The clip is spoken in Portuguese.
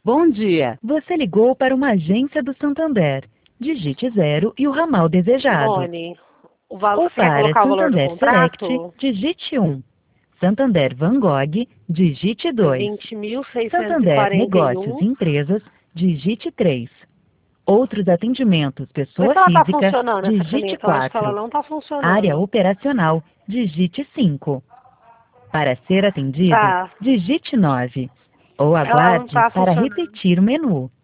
Bom dia. Você ligou para uma agência do Santander. Digite 0 e o ramal desejado. Simone, Ou quer para colocar o valor do Santander Select, contrato? digite 1. Santander Van Gogh, digite 2. Santander Negócios 20.641. e Empresas, digite 3. Outros atendimentos, Vê pessoa se ela está física, funcionando essa digite caneta. Eu acho que ela 4. não está funcionando. Área operacional, digite 5. Para ser atendido, Tá. digite 9. Ou Ela não aguarde está para funcionando. repetir o menu.